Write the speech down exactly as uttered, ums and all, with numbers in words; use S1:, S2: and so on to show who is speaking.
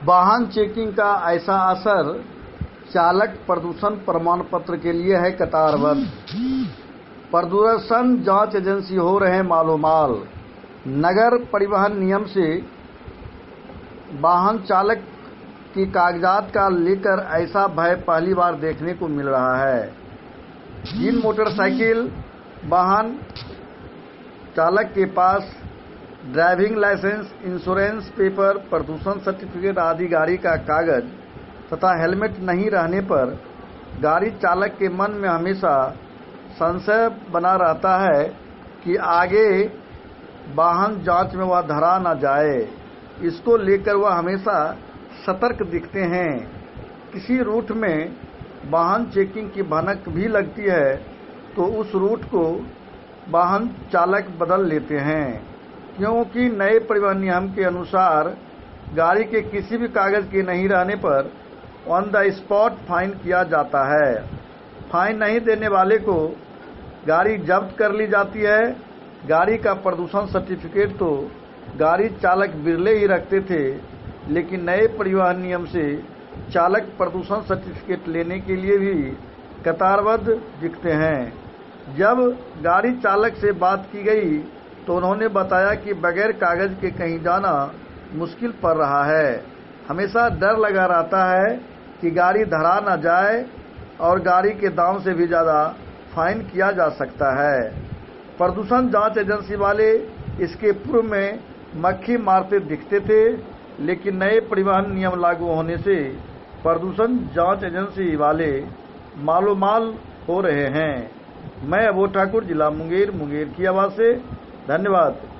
S1: वाहन चेकिंग का ऐसा असर चालक प्रदूषण प्रमाण पत्र के लिए है कतारबद्ध। प्रदूषण जांच एजेंसी हो रहे मालोमाल। नगर परिवहन नियम से वाहन चालक की कागजात का लेकर ऐसा भय पहली बार देखने को मिल रहा है। जिन मोटरसाइकिल वाहन चालक के पास ड्राइविंग लाइसेंस, इंश्योरेंस पेपर, प्रदूषण सर्टिफिकेट आदि गाड़ी का कागज तथा हेलमेट नहीं रहने पर गाड़ी चालक के मन में हमेशा संशय बना रहता है कि आगे वाहन जांच में वह धरा न जाए। इसको लेकर वह हमेशा सतर्क दिखते हैं। किसी रूट में वाहन चेकिंग की भनक भी लगती है तो उस रूट को वाहन चालक बदल लेते हैं, क्योंकि नए परिवहन नियम के अनुसार गाड़ी के किसी भी कागज के नहीं रहने पर ऑन द स्पॉट फाइन किया जाता है। फाइन नहीं देने वाले को गाड़ी जब्त कर ली जाती है। गाड़ी का प्रदूषण सर्टिफिकेट तो गाड़ी चालक बिरले ही रखते थे, लेकिन नए परिवहन नियम से चालक प्रदूषण सर्टिफिकेट लेने के लिए भी कतारबद्ध दिखते हैं। जब गाड़ी चालक से बात की गई तो उन्होंने बताया कि बगैर कागज के कहीं जाना मुश्किल पड़ रहा है। हमेशा डर लगा रहता है कि गाड़ी धरा न जाए और गाड़ी के दाम से भी ज़्यादा फाइन किया जा सकता है। प्रदूषण जांच एजेंसी वाले इसके पूर्व में मक्खी मारते दिखते थे, लेकिन नए परिवहन नियम लागू होने से प्रदूषण जांच एजेंसी वाले मालोमाल हो रहे हैं। मैं अबोध ठाकुर, जिला मुंगेर, मुंगेर की आवाज से। धन्यवाद।